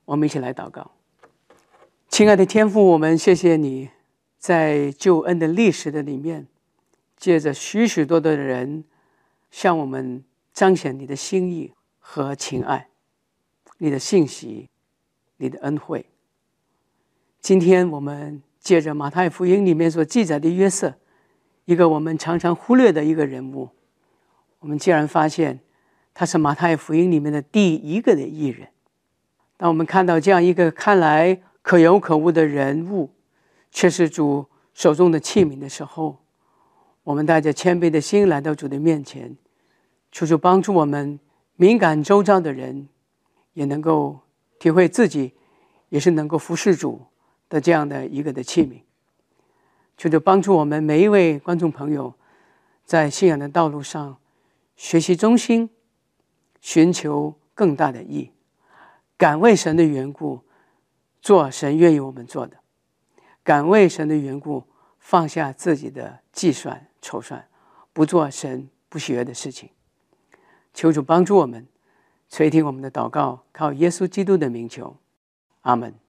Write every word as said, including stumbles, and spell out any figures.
我们一起来祷告。亲爱的天父，我们谢谢你在救恩的历史的里面，借着许许多多的人向我们彰显你的心意和情爱，你的信息，你的恩惠。今天我们借着马太福音里面所记载的约瑟，一个我们常常忽略的一个人物，我们竟然发现他是马太福音里面的第一个的义人。当我们看到这样一个看来可有可无的人物，却是主手中的器皿的时候，我们带着谦卑的心来到主的面前，求主帮助我们敏感周遭的人也能够体会自己也是能够服侍主的这样的一个的器皿。求主帮助我们每一位观众朋友在信仰的道路上学习忠心，寻求更大的义，敢为神的缘故做神愿意我们做的，敢为神的缘故放下自己的计算筹算，不做神不喜悦的事情。求主帮助我们，垂听我们的祷告，靠耶稣基督的名求，阿们。